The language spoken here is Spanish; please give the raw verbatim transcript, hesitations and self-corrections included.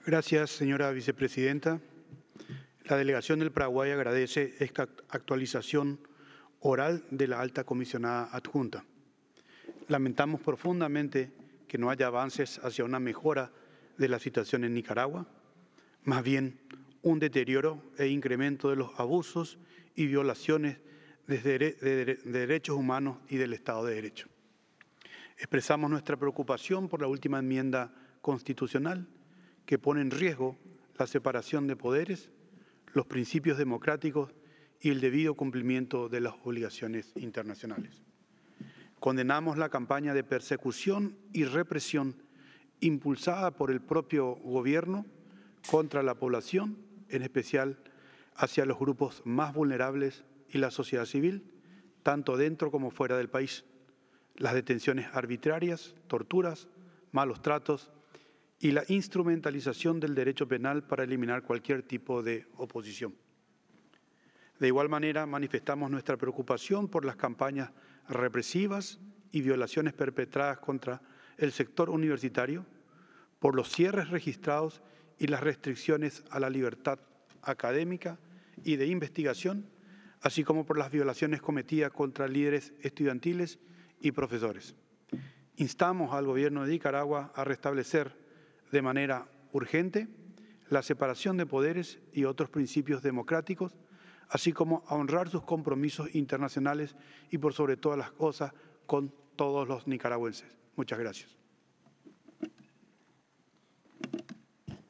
Gracias, señora vicepresidenta. La delegación del Paraguay agradece esta actualización oral de la alta comisionada adjunta. Lamentamos profundamente que no haya avances hacia una mejora de la situación en Nicaragua, más bien un deterioro e incremento de los abusos y violaciones de, de, de derechos humanos y del Estado de Derecho. Expresamos nuestra preocupación por la última enmienda constitucional que pone en riesgo la separación de poderes, los principios democráticos y el debido cumplimiento de las obligaciones internacionales. Condenamos la campaña de persecución y represión impulsada por el propio gobierno contra la población, en especial hacia los grupos más vulnerables y la sociedad civil, tanto dentro como fuera del país. Las detenciones arbitrarias, torturas, malos tratos y la instrumentalización del derecho penal para eliminar cualquier tipo de oposición. De igual manera, manifestamos nuestra preocupación por las campañas represivas y violaciones perpetradas contra el sector universitario, por los cierres registrados y las restricciones a la libertad académica y de investigación, así como por las violaciones cometidas contra líderes estudiantiles y profesores. Instamos al gobierno de Nicaragua a restablecer de manera urgente la separación de poderes y otros principios democráticos, así como a honrar sus compromisos internacionales y por sobre todas las cosas con todos los nicaragüenses. Muchas gracias.